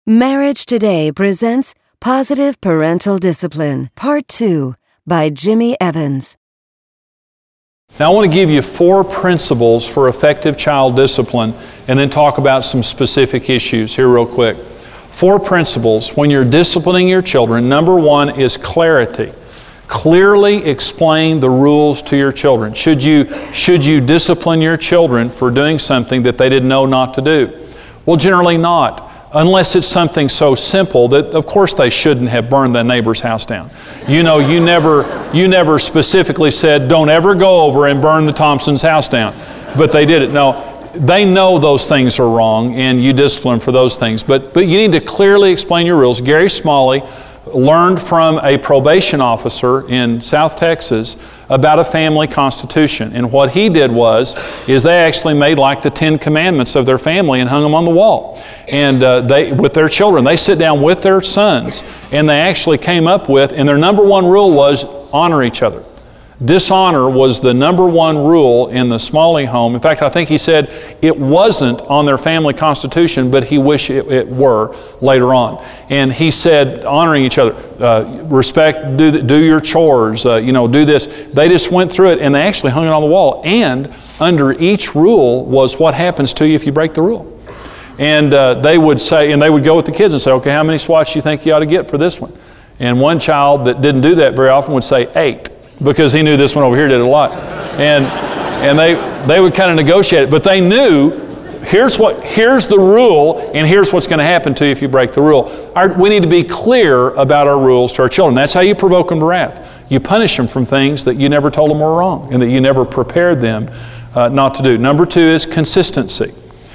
Marriage Today presents Positive Parental Discipline, Part 2, by Jimmy Evans. Now I want to give you 4 principles for effective child discipline and then talk about some specific issues here real quick. 4 principles when you're disciplining your children. Number 1 is clarity. Clearly explain the rules to your children. Should you discipline your children for doing something that they didn't know not to do? Well, generally not. Unless it's something so simple that, of course, they shouldn't have burned the neighbor's house down. You know, you never specifically said, don't ever go over and burn the Thompson's house down. But they did it. No, they know those things are wrong, and you discipline for those things. But you need to clearly explain your rules. Gary Smalley learned from a probation officer in South Texas about a family constitution. And what he did is they actually made like the 10 commandments of their family and hung them on the wall. And with their children, they sit down with their sons, and they actually came up with, and their number 1 rule was honor each other. Dishonor was the number 1 rule in the Smalley home. In fact, I think he said it wasn't on their family constitution, but he wished it were later on. And he said honoring each other, respect, do your chores, do this. They just went through it, and they actually hung it on the wall. And under each rule was what happens to you if you break the rule. And they would say, and they would go with the kids and say, okay, how many swats do you think you ought to get for this one? And one child that didn't do that very often would say 8. Because he knew this one over here did a lot. And they would kind of negotiate it. But they knew, here's the rule, and here's what's going to happen to you if you break the rule. We need to be clear about our rules to our children. That's how you provoke them to wrath. You punish them from things that you never told them were wrong and that you never prepared them not to do. Number 2 is consistency.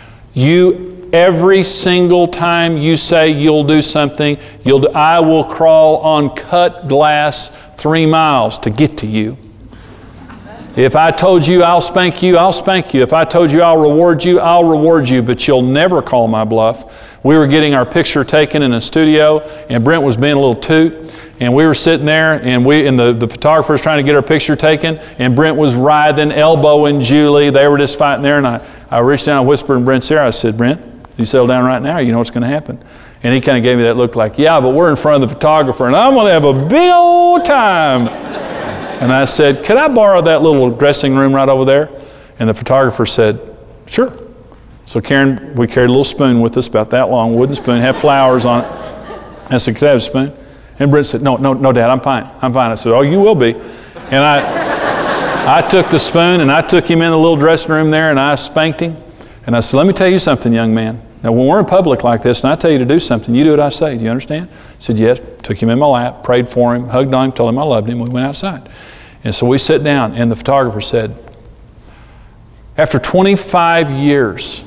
Every single time you say you'll do something, I will crawl on cut glass 3 miles to get to you. If I told you I'll spank you, I'll spank you. If I told you I'll reward you, I'll reward you, but you'll never call my bluff. We were getting our picture taken in a studio, and Brent was being a little toot, and we were sitting there, and the photographer was trying to get our picture taken, and Brent was writhing, elbowing Julie. They were just fighting there, and I reached down and whispered in Brent's ear. I said, Brent, you settle down right now, you know what's going to happen. And he kind of gave me that look like, yeah, but we're in front of the photographer, and I'm going to have a big old time. And I said, could I borrow that little dressing room right over there? And the photographer said, sure. So Karen, we carried a little spoon with us, about that long, wooden spoon, had flowers on it. I said, could I have a spoon? And Brent said, no, Dad, I'm fine. I said, oh, you will be. And I took the spoon, and I took him in the little dressing room there, and I spanked him. And I said, let me tell you something, young man. Now, when we're in public like this and I tell you to do something, you do what I say. Do you understand? He said, yes. Took him in my lap, prayed for him, hugged on him, told him I loved him. We went outside. And so we sit down, and the photographer said, after 25 years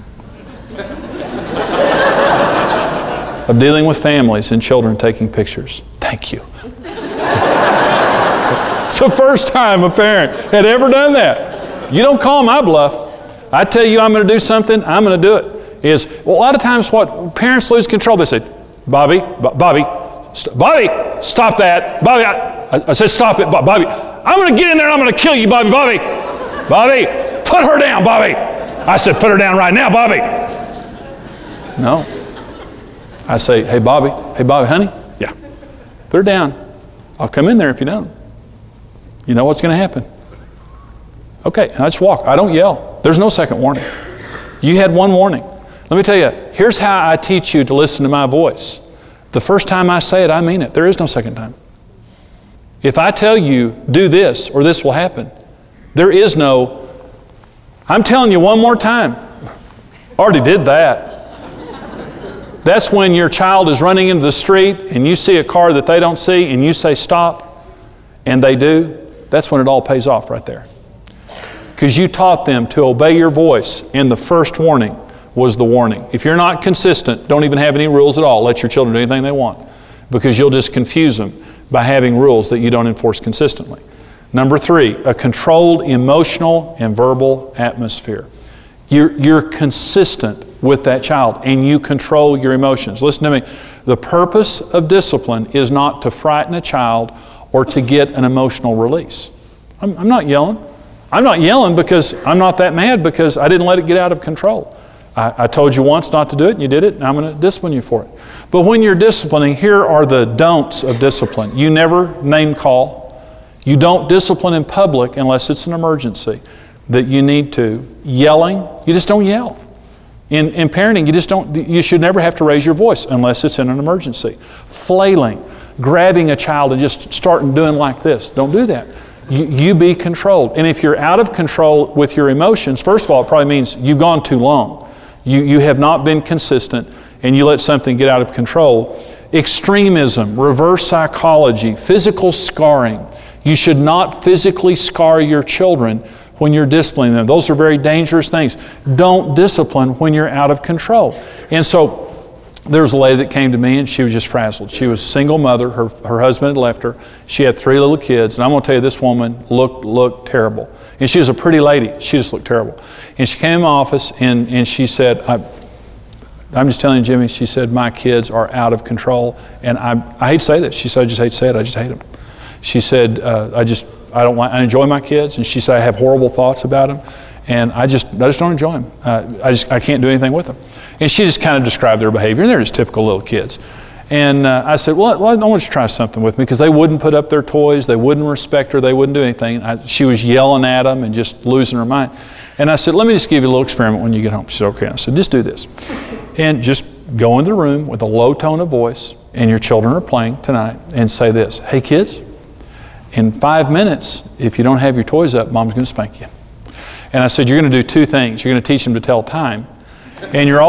of dealing with families and children taking pictures, thank you. It's the first time a parent had ever done that. You don't call my bluff. I tell you I'm going to do something, I'm going to do it. A lot of times what parents lose control, they say, Bobby, stop that. Bobby, I said, stop it, Bobby. I'm going to get in there and I'm going to kill you, Bobby. Bobby, put her down, Bobby. I said, put her down right now, Bobby. No. I say, hey, Bobby, honey. Yeah. Put her down. I'll come in there if you don't. You know what's going to happen. Okay, and I just walk. I don't yell. There's no second warning. You had 1 warning. Let me tell you, here's how I teach you to listen to my voice. The first time I say it, I mean it. There is no second time. If I tell you, do this or this will happen, there is no, I'm telling you 1 more time. Already did that. That's when your child is running into the street and you see a car that they don't see and you say stop and they do. That's when it all pays off right there. Because you taught them to obey your voice, and the first warning was the warning. If you're not consistent, don't even have any rules at all. Let your children do anything they want, because you'll just confuse them by having rules that you don't enforce consistently. Number 3, a controlled emotional and verbal atmosphere. You're consistent with that child, and you control your emotions. Listen to me. The purpose of discipline is not to frighten a child or to get an emotional release. I'm not yelling. I'm not yelling because I'm not that mad because I didn't let it get out of control. I told you once not to do it, and you did it, and I'm going to discipline you for it. But when you're disciplining, here are the don'ts of discipline. You never name call. You don't discipline in public unless it's an emergency that you need to. Yelling, you just don't yell. In parenting, you should never have to raise your voice unless it's in an emergency. Flailing, grabbing a child and just starting doing like this. Don't do that. You be controlled. And if you're out of control with your emotions, first of all, it probably means you've gone too long. You have not been consistent, and you let something get out of control. Extremism, reverse psychology, physical scarring. You should not physically scar your children when you're disciplining them. Those are very dangerous things. Don't discipline when you're out of control. And so there's a lady that came to me, and she was just frazzled. She was a single mother. Her husband had left her. She had 3 little kids, and I'm going to tell you, this woman looked terrible. And she was a pretty lady. She just looked terrible. And she came in my office, and she said, I'm just telling you, Jimmy, she said, my kids are out of control. And I hate to say this. She said, I just hate to say it. I just hate them. She said, I enjoy my kids. And she said, I have horrible thoughts about them. And I just don't enjoy them. I can't do anything with them. And she just kind of described their behavior. And they're just typical little kids. And I said, well, I want you to try something with me, because they wouldn't put up their toys. They wouldn't respect her. They wouldn't do anything. She was yelling at them and just losing her mind. And I said, let me just give you a little experiment when you get home. She said, okay. I said, just do this. And just go into the room with a low tone of voice, and your children are playing tonight, and say this: hey kids, in 5 minutes, if you don't have your toys up, Mom's going to spank you. And I said, you're going to do 2 things. You're going to teach them to tell time, and you're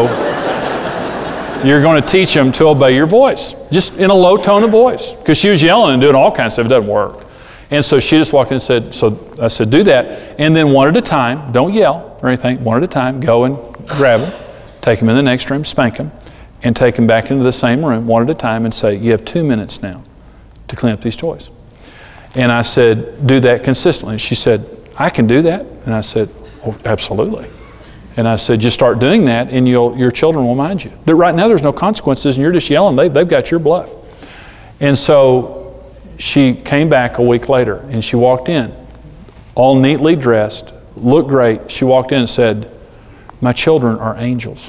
going to teach them to obey your voice, just in a low tone of voice, because she was yelling and doing all kinds of stuff. It doesn't work. And so she just walked in and said, so I said, do that. And then one at a time, don't yell or anything, one at a time, go and grab them, take them in the next room, spank them, and take them back into the same room one at a time and say, you have 2 minutes now to clean up these toys. And I said, do that consistently. And she said, I can do that. And I said, oh, absolutely. And I said, just start doing that, and your children will mind you. Right now there's no consequences, and you're just yelling. They've got your bluff. And so she came back a week later, and she walked in, all neatly dressed, looked great. She walked in and said, my children are angels.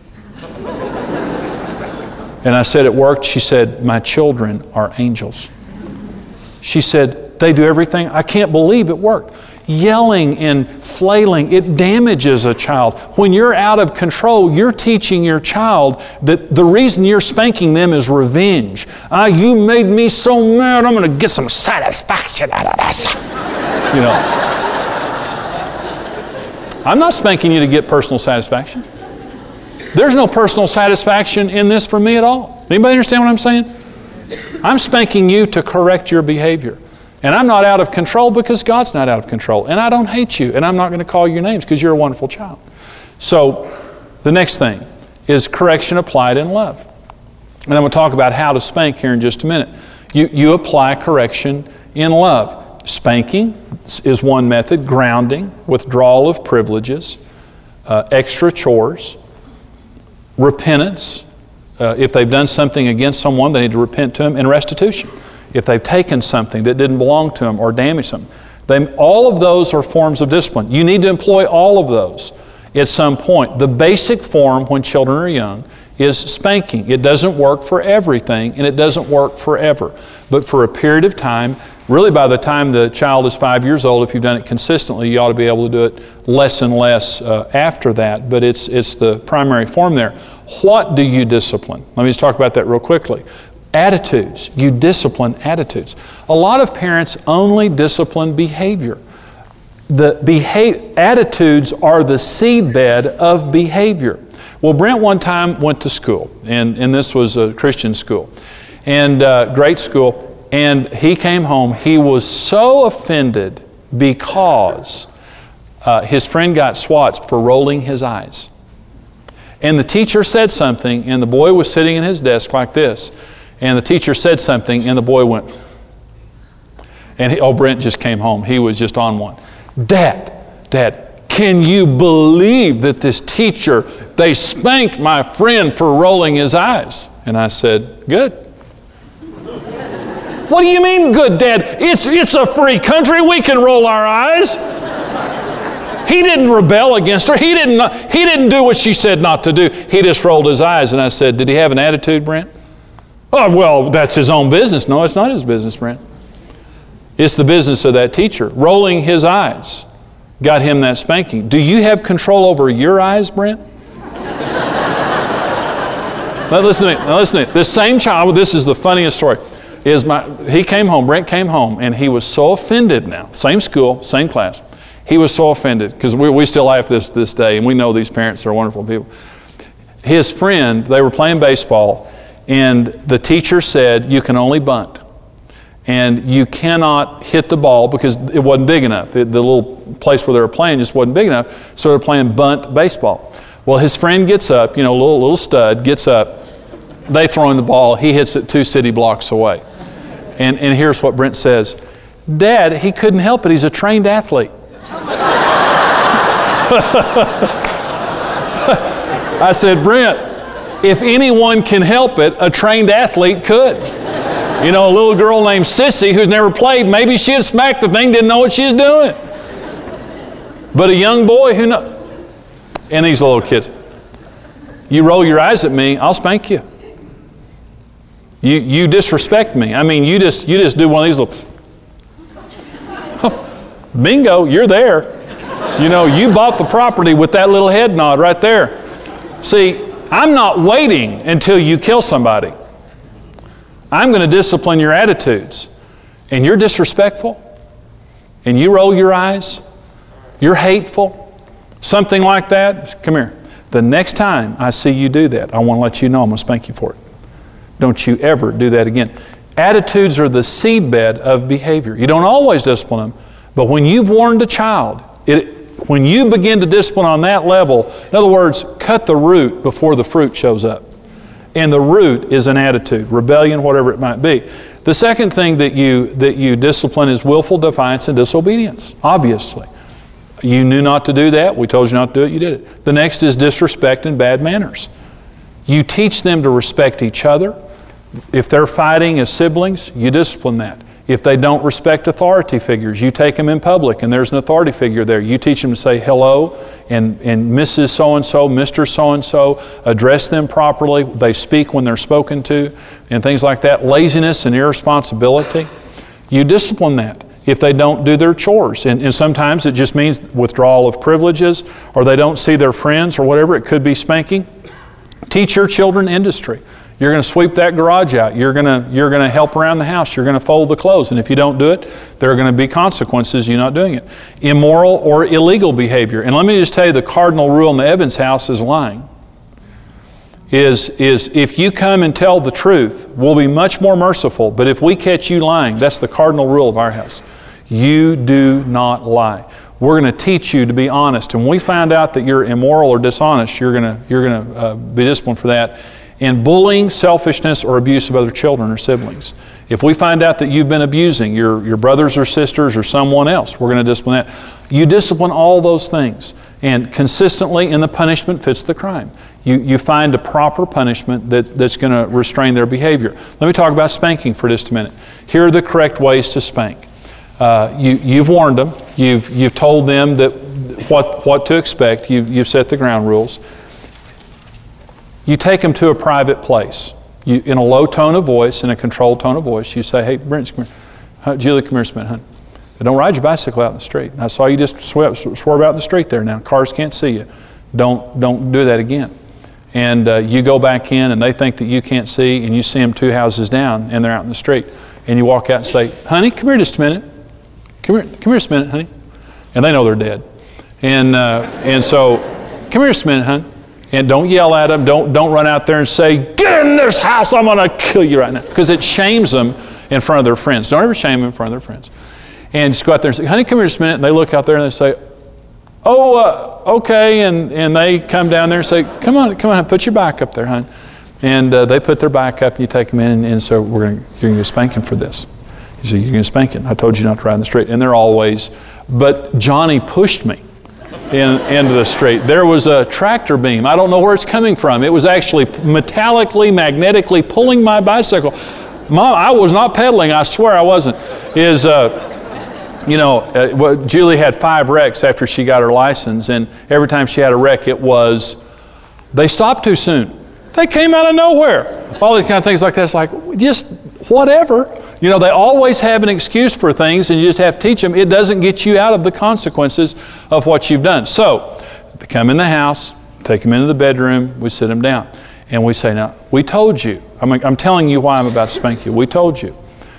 And I said, it worked. She said, my children are angels. She said, they do everything. I can't believe it worked. Yelling and flailing, it damages a child. When you're out of control, you're teaching your child that the reason you're spanking them is revenge. You made me so mad, I'm going to get some satisfaction out of this. You know. I'm not spanking you to get personal satisfaction. There's no personal satisfaction in this for me at all. Anybody understand what I'm saying? I'm spanking you to correct your behavior. And I'm not out of control because God's not out of control. And I don't hate you. And I'm not going to call you names because you're a wonderful child. So the next thing is correction applied in love. And I'm going to talk about how to spank here in just a minute. You apply correction in love. Spanking is one method. Grounding, withdrawal of privileges, extra chores, repentance. If they've done something against someone, they need to repent to them, and restitution. If they've taken something that didn't belong to them or damaged them. All of those are forms of discipline. You need to employ all of those at some point. The basic form when children are young is spanking. It doesn't work for everything, and it doesn't work forever. But for a period of time, really by the time the child is 5 years old, if you've done it consistently, you ought to be able to do it less and less after that. But it's the primary form there. What do you discipline? Let me just talk about that real quickly. Attitudes. You discipline attitudes. A lot of parents only discipline behavior. Attitudes are the seedbed of behavior. Well, Brent one time went to school, and this was a Christian school, and great school, and he came home. He was so offended because his friend got swats for rolling his eyes. And the teacher said something, and the boy was sitting in his desk like this. And the teacher said something, and the boy went, and Brent just came home. He was just on one. Dad, can you believe that this teacher, they spanked my friend for rolling his eyes? And I said, good. What do you mean good, Dad? It's a free country. We can roll our eyes. He didn't rebel against her. He didn't do what she said not to do. He just rolled his eyes. And I said, did he have an attitude, Brent? Oh, well, that's his own business. No, it's not his business, Brent. It's the business of that teacher. Rolling his eyes got him that spanking. Do you have control over your eyes, Brent? Now listen to me. This same child, this is the funniest story, he came home, Brent came home, and he was so offended now. Same school, same class. He was so offended, because we still laugh this day, and we know these parents are wonderful people. His friend, they were playing baseball, and the teacher said, you can only bunt. And you cannot hit the ball because it wasn't big enough. The little place where they were playing just wasn't big enough, so they're playing bunt baseball. Well, his friend gets up, little stud, gets up. They throw in the ball. He hits it 2 city blocks away. And here's what Brent says. Dad, he couldn't help it. He's a trained athlete. I said, Brent, if anyone can help it, a trained athlete could. A little girl named Sissy who's never played, maybe she had smacked the thing, didn't know what she was doing. But a young boy who knows. And these little kids, you roll your eyes at me, I'll spank you. You disrespect me. I mean, you just do one of these little, bingo, you're there. You bought the property with that little head nod right there. See, I'm not waiting until you kill somebody. I'm going to discipline your attitudes. And you're disrespectful, and you roll your eyes, you're hateful, something like that, come here. The next time I see you do that, I want to let you know I'm going to spank you for it. Don't you ever do that again. Attitudes are the seedbed of behavior. You don't always discipline them, but when you've warned a child, when you begin to discipline on that level, in other words, cut the root before the fruit shows up. And the root is an attitude, rebellion, whatever it might be. The second thing that you discipline is willful defiance and disobedience, obviously. You knew not to do that. We told you not to do it. You did it. The next is disrespect and bad manners. You teach them to respect each other. If they're fighting as siblings, you discipline that. If they don't respect authority figures, you take them in public and there's an authority figure there. You teach them to say hello and Mrs. So-and-so, Mr. So-and-so, address them properly. They speak when they're spoken to and things like that. Laziness and irresponsibility, you discipline that. If they don't do their chores. And sometimes it just means withdrawal of privileges, or they don't see their friends, or whatever. It could be spanking. Teach your children industry. You're going to sweep that garage out. You're going to help around the house. You're going to fold the clothes. And if you don't do it, there are going to be consequences you not doing it. Immoral or illegal behavior. And let me just tell you, the cardinal rule in the Evans house is lying. Is if you come and tell the truth, we'll be much more merciful. But if we catch you lying, that's the cardinal rule of our house. You do not lie. We're going to teach you to be honest. And when we find out that you're immoral or dishonest, you're going to be disciplined for that. And bullying, selfishness, or abuse of other children or siblings. If we find out that you've been abusing your brothers or sisters or someone else, we're going to discipline that. You discipline all those things. And consistently, and the punishment fits the crime. You find a proper punishment that's going to restrain their behavior. Let me talk about spanking for just a minute. Here are the correct ways to spank. You've warned them. You've told them that what to expect. You've set the ground rules. You take them to a private place. In a low tone of voice, in a controlled tone of voice, you say, hey, Brent, come here. Julie, come here a minute, honey. Don't ride your bicycle out in the street. I saw you just swerve out in the street there now. Cars can't see you. Don't do that again. And you go back in and they think that you can't see, and you see them 2 houses down and they're out in the street. And you walk out and say, honey, come here just a minute. Come here just a minute, honey. And they know they're dead. And so, come here just a minute, honey. And don't yell at them. Don't run out there and say, get in this house, I'm going to kill you right now. Because it shames them in front of their friends. Don't ever shame them in front of their friends. And just go out there and say, honey, come here just a minute. And they look out there and they say, okay. And they come down there and say, come on, put your bike up there, hon. And they put their bike up and you take them in and so you're going to spank him for this. You say, you're going to spank him. I told you not to ride in the street. And they're always, but Johnny pushed me into the street. There was a tractor beam. I don't know where it's coming from. It was actually magnetically pulling my bicycle. Mom, I was not pedaling. I swear I wasn't. Julie had 5 wrecks after she got her license, and every time she had a wreck, it was, they stopped too soon. They came out of nowhere. All these kind of things like that. It's like, just whatever. They always have an excuse for things, and you just have to teach them. It doesn't get you out of the consequences of what you've done. So, they come in the house, take them into the bedroom, we sit them down, and we say, now, we told you. I'm telling you why I'm about to spank you. We told you,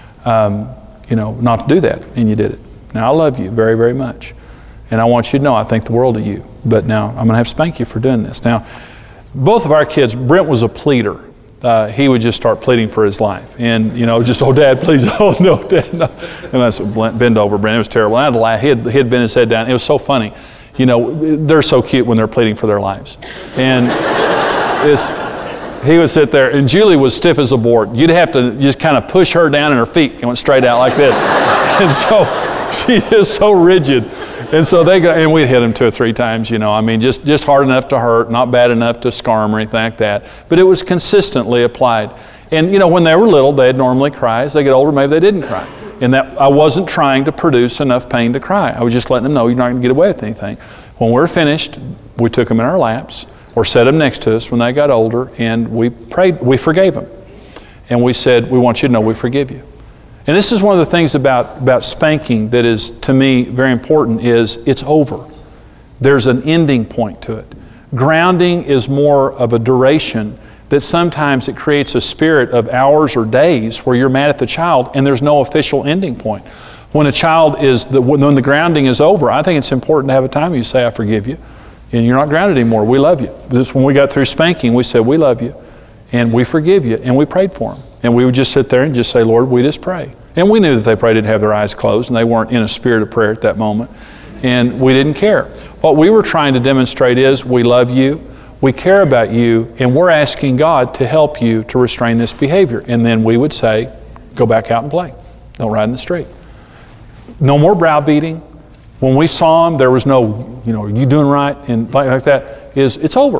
not to do that, and you did it. Now, I love you very, very much, and I want you to know I think the world of you, but now I'm going to have to spank you for doing this. Now, both of our kids, Brent was a pleader. He would just start pleading for his life, and just, oh, Dad, please, oh no, Dad, no. And I said, bend over, Brent. It was terrible. I had to laugh. He had bent his head down. It was so funny. They're so cute when they're pleading for their lives, and he would sit there, and Julie was stiff as a board. You'd have to just kind of push her down, and her feet went straight out like this, and so she is so rigid. And so and we'd hit them 2 or 3 times, just hard enough to hurt, not bad enough to scar them or anything like that. But it was consistently applied. And, when they were little, they'd normally cry. As they get older, maybe they didn't cry. And that I wasn't trying to produce enough pain to cry. I was just letting them know you're not going to get away with anything. When we were finished, we took them in our laps or set them next to us when they got older, and we prayed, we forgave them. And we said, we want you to know we forgive you. And this is one of the things about spanking that is, to me, very important, is it's over. There's an ending point to it. Grounding is more of a duration that sometimes it creates a spirit of hours or days where you're mad at the child and there's no official ending point. When a child when the grounding is over, I think it's important to have a time you say, I forgive you, and you're not grounded anymore. We love you. When we got through spanking, we said, we love you, and we forgive you, and we prayed for them. And we would just sit there and just say, Lord, we just pray. And we knew that they probably didn't have their eyes closed and they weren't in a spirit of prayer at that moment. And we didn't care. What we were trying to demonstrate is we love you, we care about you, and we're asking God to help you to restrain this behavior. And then we would say, go back out and play. Don't ride in the street. No more browbeating. When we saw them, there was no, are you doing right? And like that. It's over.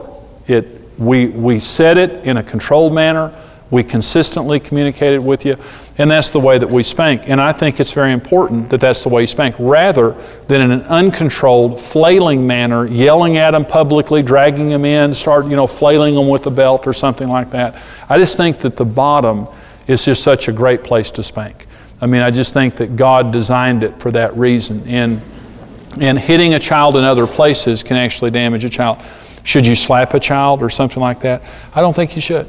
We said it in a controlled manner. We consistently communicated with you, and that's the way that we spank. And I think it's very important that that's the way you spank, rather than in an uncontrolled, flailing manner, yelling at them publicly, dragging them in, start, flailing them with a belt or something like that. I just think that the bottom is just such a great place to spank. I just think that God designed it for that reason. And hitting a child in other places can actually damage a child. Should you slap a child or something like that? I don't think you should.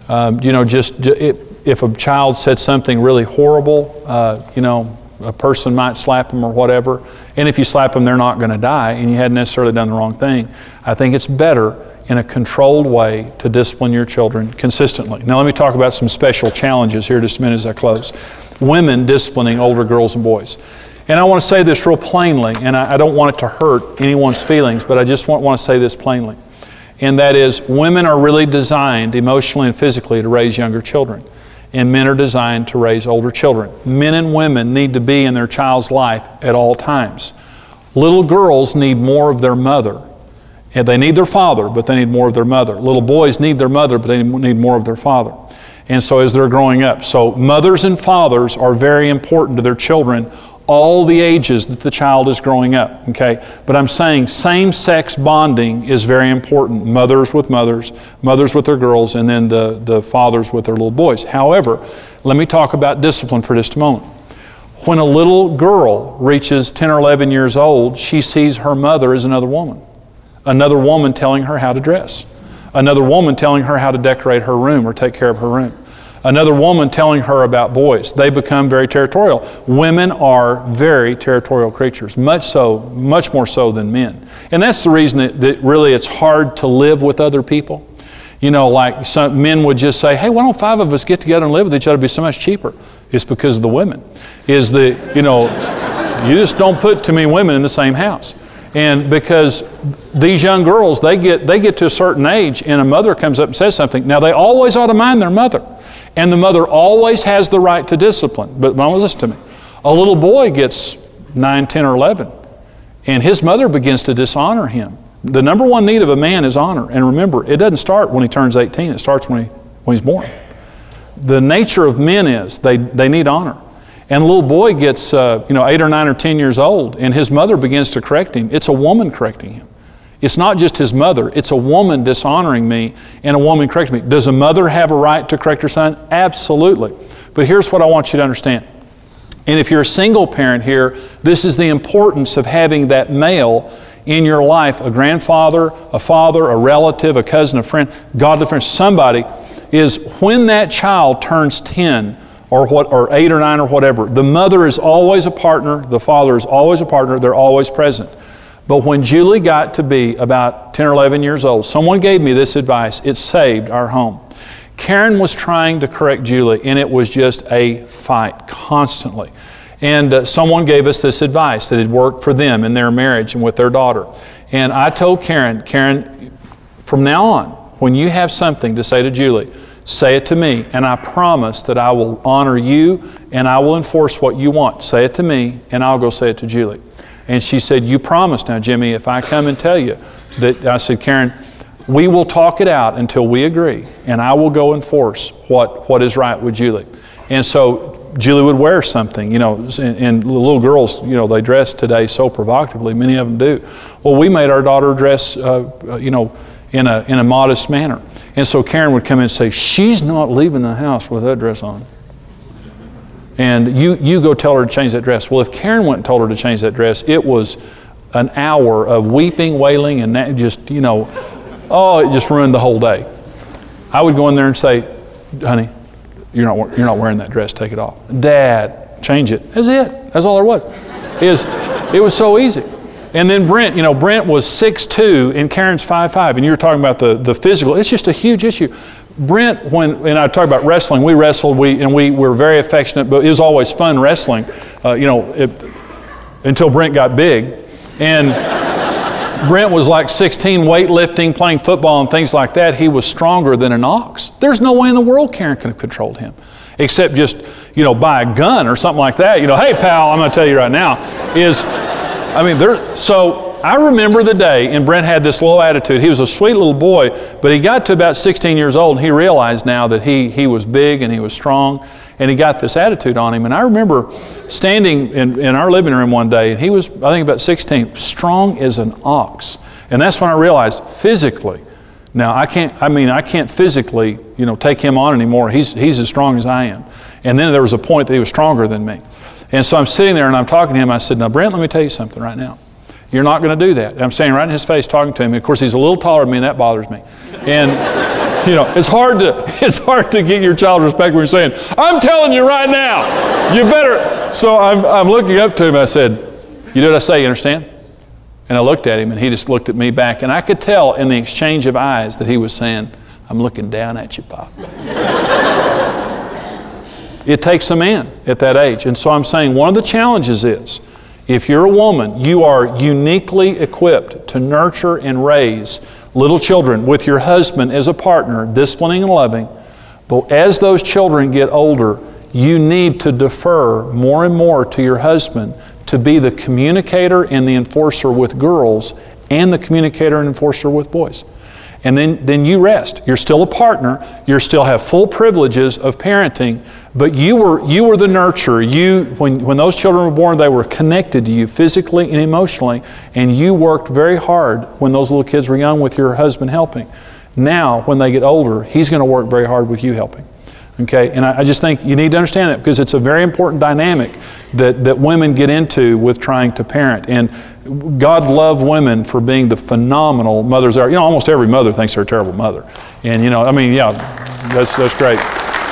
If a child said something really horrible, a person might slap them or whatever. And if you slap them, they're not going to die, and you hadn't necessarily done the wrong thing. I think it's better in a controlled way to discipline your children consistently. Now, let me talk about some special challenges here just a minute as I close. Women disciplining older girls and boys. And I want to say this real plainly, and I don't want it to hurt anyone's feelings, but I just want to say this plainly. And that is, women are really designed emotionally and physically to raise younger children. And men are designed to raise older children. Men and women need to be in their child's life at all times. Little girls need more of their mother. And they need their father, but they need more of their mother. Little boys need their mother, but they need more of their father. And so as they're growing up. So mothers and fathers are very important to their children, all the ages that the child is growing up, okay? But I'm saying same-sex bonding is very important. Mothers with mothers, mothers with their girls, and then the fathers with their little boys. However, let me talk about discipline for just a moment. When a little girl reaches 10 or 11 years old, she sees her mother as another woman telling her how to dress, another woman telling her how to decorate her room or take care of her room. Another woman telling her about boys. They become very territorial. Women are very territorial creatures, much more so than men. And that's the reason that really it's hard to live with other people. Like some men would just say, hey, why don't 5 of us get together and live with each other? It'd be so much cheaper. It's because of the women. You just don't put too many women in the same house. And because these young girls, they get to a certain age and a mother comes up and says something. Now, they always ought to mind their mother. And the mother always has the right to discipline. But listen to me. A little boy gets 9, 10, or 11, and his mother begins to dishonor him. The number one need of a man is honor. And remember, it doesn't start when he turns 18. It starts when he's born. The nature of men is they need honor. And a little boy gets 8 or 9 or 10 years old, and his mother begins to correct him. It's a woman correcting him. It's not just his mother. It's a woman dishonoring me and a woman correcting me. Does a mother have a right to correct her son? Absolutely. But here's what I want you to understand. And if you're a single parent here, this is the importance of having that male in your life, a grandfather, a father, a relative, a cousin, a friend, godly friend, somebody, is when that child turns 10 or 8 or 9 or whatever, the mother is always a partner, the father is always a partner, they're always present. But when Julie got to be about 10 or 11 years old, someone gave me this advice. It saved our home. Karen was trying to correct Julie, and it was just a fight constantly. And someone gave us this advice that had worked for them in their marriage and with their daughter. And I told Karen, from now on, when you have something to say to Julie, say it to me, and I promise that I will honor you and I will enforce what you want. Say it to me, and I'll go say it to Julie. And she said, you promise now, Jimmy, if I come and tell you that, I said, Karen, we will talk it out until we agree, and I will go enforce what is right with Julie. And so Julie would wear something, and the little girls, they dress today so provocatively, many of them do. Well, we made our daughter dress, in a modest manner. And so Karen would come in and say, she's not leaving the house with that dress on. And you go tell her to change that dress. Well, if Karen went and told her to change that dress, it was an hour of weeping, wailing, and that just, it just ruined the whole day. I would go in there and say, honey, you're not wearing that dress, take it off. Dad, change it. That's it. That's all there was. It was so easy. And then Brent was 6'2", and Karen's 5'5", and you were talking about the physical. It's just a huge issue. Brent, and I talk about wrestling, we wrestled, we were very affectionate, but it was always fun wrestling, until Brent got big. And Brent was like 16, weightlifting, playing football and things like that. He was stronger than an ox. There's no way in the world Karen could have controlled him, except just, by a gun or something like that. Hey pal, I'm going to tell you right now, so I remember the day, and Brent had this little attitude. He was a sweet little boy, but he got to about 16 years old, and he realized now that he was big and he was strong, and he got this attitude on him. And I remember standing in our living room one day, and he was, I think, about 16, strong as an ox. And that's when I realized physically, now I can't physically, take him on anymore. He's as strong as I am. And then there was a point that he was stronger than me. And so I'm sitting there and I'm talking to him. I said, now Brent, let me tell you something right now. You're not going to do that. And I'm standing right in his face talking to him. And of course, he's a little taller than me, and that bothers me. And it's hard to get your child respect when you're saying, I'm telling you right now, you better. So I'm looking up to him. I said, you know what I say, you understand? And I looked at him, and he just looked at me back. And I could tell in the exchange of eyes that he was saying, I'm looking down at you, Pop. It takes a man at that age. And so I'm saying one of the challenges is, if you're a woman, you are uniquely equipped to nurture and raise little children with your husband as a partner, disciplining and loving. But as those children get older, you need to defer more and more to your husband to be the communicator and the enforcer with girls and the communicator and enforcer with boys. And then you rest. You're still a partner. You still have full privileges of parenting, but you were the nurturer. When those children were born, they were connected to you physically and emotionally, and you worked very hard when those little kids were young with your husband helping. Now, when they get older, he's going to work very hard with you helping. Okay, and I just think you need to understand that, because it's a very important dynamic that women get into with trying to parent. And God loved women for being the phenomenal mothers they are. Almost every mother thinks they're a terrible mother. And that's great.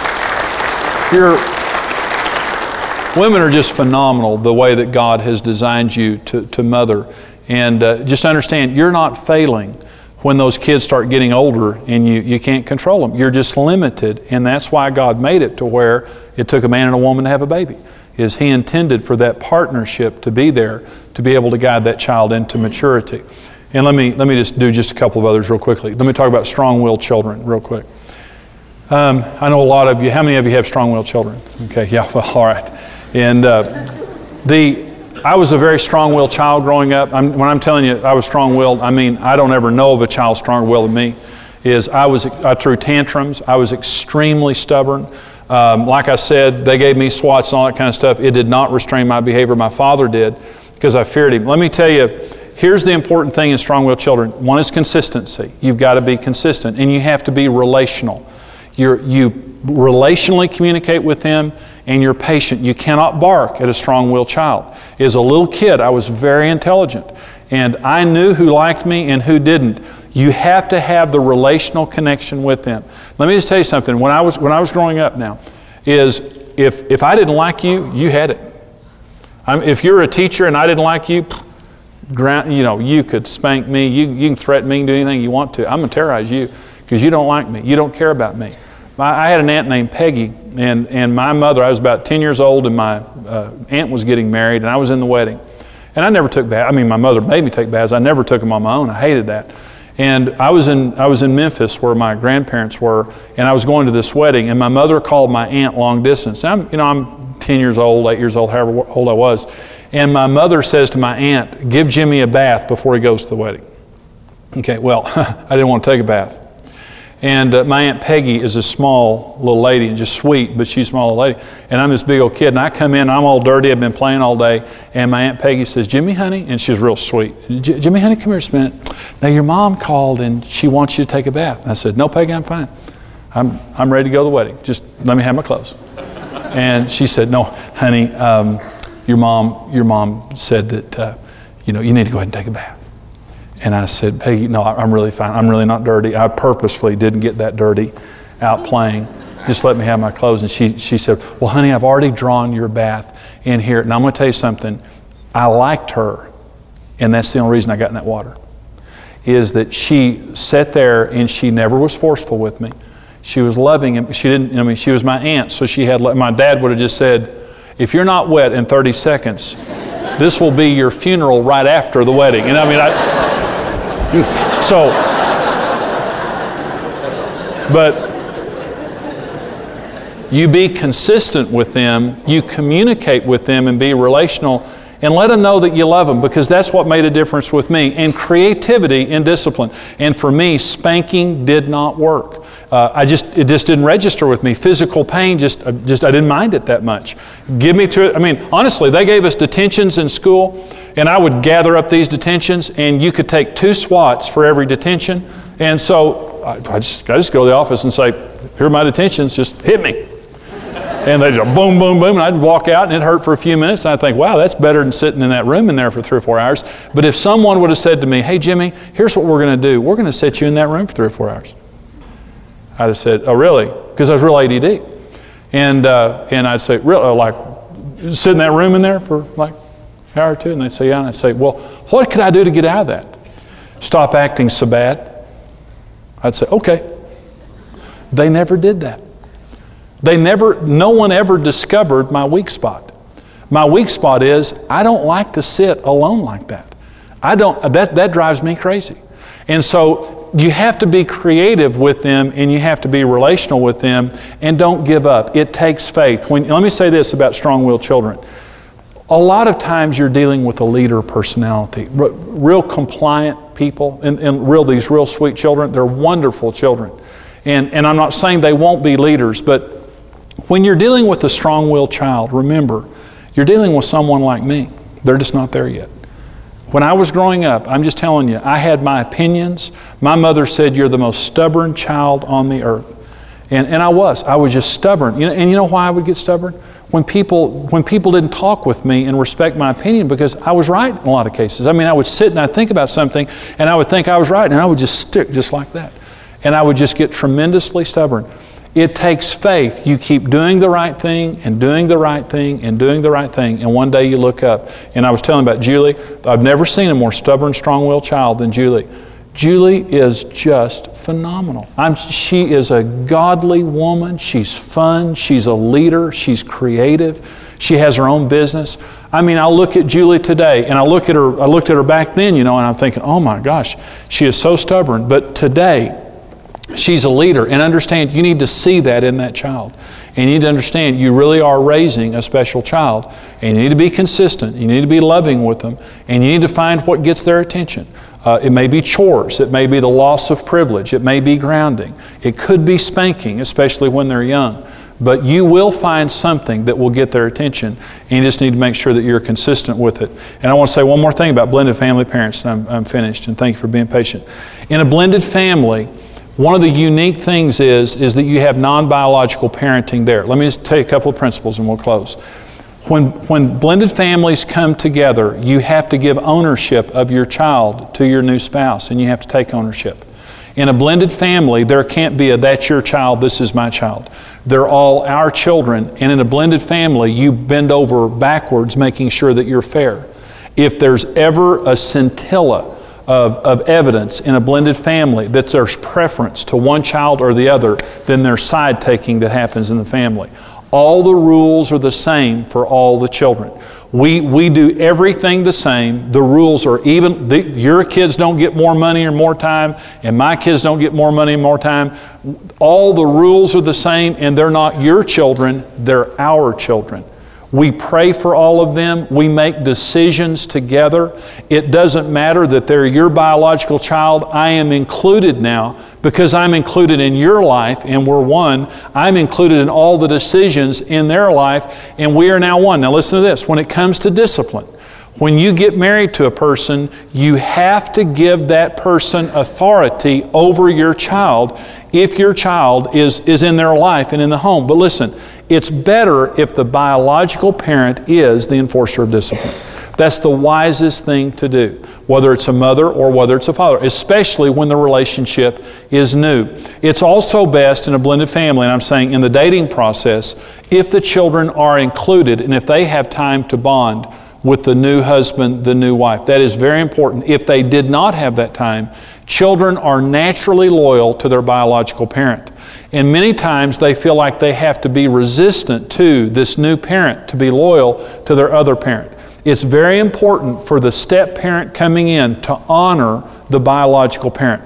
Women are just phenomenal the way that God has designed you to mother. And just understand, you're not failing when those kids start getting older and you can't control them. You're just limited, and that's why God made it to where it took a man and a woman to have a baby, is He intended for that partnership to be there to be able to guide that child into maturity. And let me just do just a couple of others real quickly. Let me talk about strong-willed children real quick. I know a lot of you, how many of you have strong-willed children? Okay, yeah, well, all right. And I was a very strong-willed child growing up. When I'm telling you I was strong-willed, I don't ever know of a child stronger-willed than me. I threw tantrums. I was extremely stubborn. Like I said, they gave me swats and all that kind of stuff. It did not restrain my behavior. My father did, because I feared him. Let me tell you, here's the important thing in strong-willed children. One is consistency. You've got to be consistent, and you have to be relational. You relationally communicate with them, and you're patient. You cannot bark at a strong-willed child. As a little kid, I was very intelligent, and I knew who liked me and who didn't. You have to have the relational connection with them. Let me just tell you something. When I was growing up now, is if I didn't like you, you had it. If you're a teacher and I didn't like you, you could spank me. You can threaten me and do anything you want to. I'm going to terrorize you because you don't like me. You don't care about me. I had an aunt named Peggy, and my mother, I was about 10 years old, and my aunt was getting married, and I was in the wedding. And I never took baths. I mean, my mother made me take baths. I never took them on my own. I hated that. And I was in Memphis where my grandparents were, and I was going to this wedding, and my mother called my aunt long distance. I'm 10 years old, 8 years old, however old I was. And my mother says to my aunt, give Jimmy a bath before he goes to the wedding. Okay, well, I didn't want to take a bath. And my Aunt Peggy is a small little lady and just sweet, but she's a small little lady. And I'm this big old kid, and I come in, I'm all dirty, I've been playing all day, and my Aunt Peggy says, Jimmy, honey, and she's real sweet. Jimmy, honey, come here just a minute. Now, your mom called, and she wants you to take a bath. And I said, no, Peggy, I'm fine. I'm ready to go to the wedding. Just let me have my clothes. And she said, no, honey, your mom said that, you need to go ahead and take a bath. And I said, Peggy, no, I'm really fine. I'm really not dirty. I purposefully didn't get that dirty out playing. Just let me have my clothes. And she said, well, honey, I've already drawn your bath in here. And I'm going to tell you something. I liked her, and that's the only reason I got in that water, is that she sat there and she never was forceful with me. She was loving, and she was my aunt, so my dad would have just said, if you're not wet in 30 seconds, this will be your funeral right after the wedding. And but you be consistent with them, you communicate with them and be relational, and let them know that you love them, because that's what made a difference with me. And creativity and discipline. And for me, spanking did not work. It just didn't register with me. Physical pain, I didn't mind it that much. Honestly, they gave us detentions in school, and I would gather up these detentions, and you could take 2 swats for every detention. And so I just go to the office and say, here are my detentions, just hit me. And they just boom, boom, boom, and I'd walk out, and it hurt for a few minutes, and I'd think, wow, that's better than sitting in that room in there for 3 or 4 hours. But if someone would have said to me, hey, Jimmy, here's what we're going to do. We're going to set you in that room for 3 or 4 hours. I'd have said, oh, really? Because I was real ADD. And I'd say, really, sit in that room in there for like an hour or 2? And they'd say, yeah. And I'd say, well, what could I do to get out of that? Stop acting so bad. I'd say, okay. They never did that. No one ever discovered my weak spot. My weak spot is I don't like to sit alone like that. That drives me crazy. And so you have to be creative with them, and you have to be relational with them, and don't give up. It takes faith. Let me say this about strong-willed children. A lot of times you're dealing with a leader personality, real compliant people, and these real sweet children. They're wonderful children. And I'm not saying they won't be leaders, but when you're dealing with a strong-willed child, remember, you're dealing with someone like me. They're just not there yet. When I was growing up, I'm just telling you, I had my opinions. My mother said, you're the most stubborn child on the earth. And I was just stubborn. And you know why I would get stubborn? When people didn't talk with me and respect my opinion, because I was right in a lot of cases. I would sit and I'd think about something, and I would think I was right, and I would just stick just like that. And I would just get tremendously stubborn. It takes faith. You keep doing the right thing and doing the right thing and doing the right thing, and one day you look up. And I was telling about Julie. I've never seen a more stubborn, strong-willed child than Julie. Julie is just phenomenal. She is a godly woman. She's fun. She's a leader. She's creative. She has her own business. I look at Julie today, and I looked at her back then, and I'm thinking, oh my gosh, she is so stubborn. But today, she's a leader, and understand you need to see that in that child. And you need to understand you really are raising a special child, and you need to be consistent. You need to be loving with them, and you need to find what gets their attention. It may be chores. It may be the loss of privilege. It may be grounding. It could be spanking, especially when they're young. but you will find something that will get their attention, and you just need to make sure that you're consistent with it. And I want to say one more thing about blended family parents, and I'm finished, and thank you for being patient. In a blended family, one of the unique things is that you have non-biological parenting there. Let me just tell you a couple of principles and we'll close. When blended families come together, you have to give ownership of your child to your new spouse, and you have to take ownership. In a blended family, there can't be a "that's your child, this is my child." They're all our children, and in a blended family, you bend over backwards making sure that you're fair. If there's ever a scintilla of evidence in a blended family that there's preference to one child or the other, then there's side taking that happens in the family. All the rules are the same for all the children. We do everything the same. The rules are even. Your kids don't get more money or more time, and my kids don't get more money and more time. All the rules are the same, and they're not your children, they're our children. We pray for all of them. We make decisions together. It doesn't matter that they're your biological child. I am included now because I'm included in your life and we're one. I'm included in all the decisions in their life and we are now one. Now listen to this. When it comes to discipline, when you get married to a person, you have to give that person authority over your child if your child is in their life and in the home. But listen, it's better if the biological parent is the enforcer of discipline. That's the wisest thing to do, whether it's a mother or whether it's a father, especially when the relationship is new. It's also best in a blended family, and I'm saying in the dating process, if the children are included and if they have time to bond with the new husband, the new wife. That is very important. If they did not have that time, children are naturally loyal to their biological parent. And many times they feel like they have to be resistant to this new parent to be loyal to their other parent. It's very important for the step parent coming in to honor the biological parent.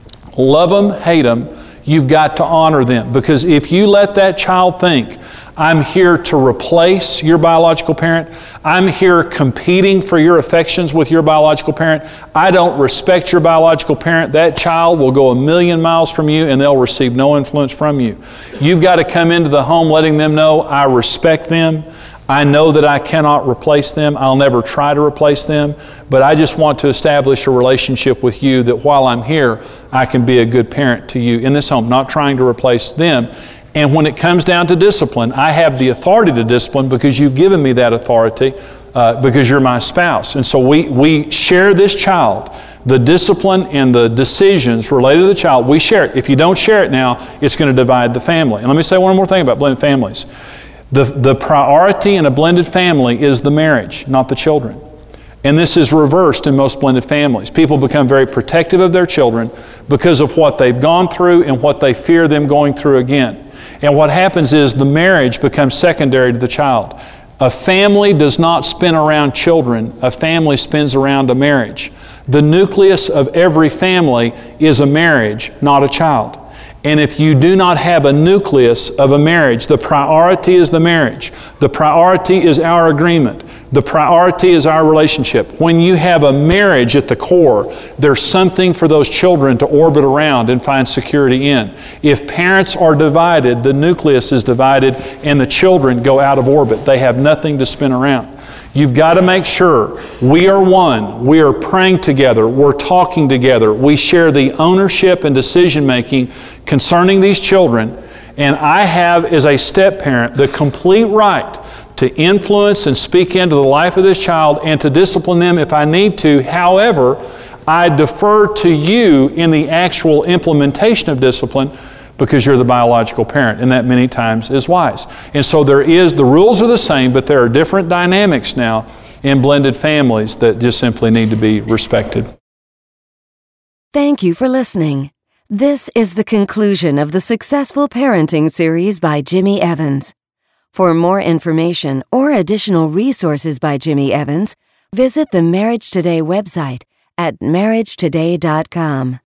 Love them, hate them, you've got to honor them. Because if you let that child think, I'm here to replace your biological parent, I'm here competing for your affections with your biological parent, I don't respect your biological parent, that child will go 1,000,000 miles from you and they'll receive no influence from you. You've got to come into the home letting them know, I respect them, I know that I cannot replace them, I'll never try to replace them, but I just want to establish a relationship with you that while I'm here, I can be a good parent to you in this home, not trying to replace them. And when it comes down to discipline, I have the authority to discipline because you've given me that authority because you're my spouse. And so we share this child, the discipline and the decisions related to the child, we share it. If you don't share it now, it's going to divide the family. And let me say one more thing about blended families. The priority in a blended family is the marriage, not the children. And this is reversed in most blended families. People become very protective of their children because of what they've gone through and what they fear them going through again. And what happens is the marriage becomes secondary to the child. A family does not spin around children. A family spins around a marriage. The nucleus of every family is a marriage, not a child. And if you do not have a nucleus of a marriage, the priority is the marriage. The priority is our agreement. The priority is our relationship. When you have a marriage at the core, there's something for those children to orbit around and find security in. If parents are divided, the nucleus is divided and the children go out of orbit. They have nothing to spin around. You've got to make sure we are one, we are praying together, we're talking together, we share the ownership and decision making concerning these children, and I have, as a step parent, the complete right to influence and speak into the life of this child and to discipline them if I need to. However, I defer to you in the actual implementation of discipline because you're the biological parent, and that many times is wise. And so the rules are the same, but there are different dynamics now in blended families that just simply need to be respected. Thank you for listening. This is the conclusion of the Successful Parenting series by Jimmy Evans. For more information or additional resources by Jimmy Evans, visit the Marriage Today website at marriagetoday.com.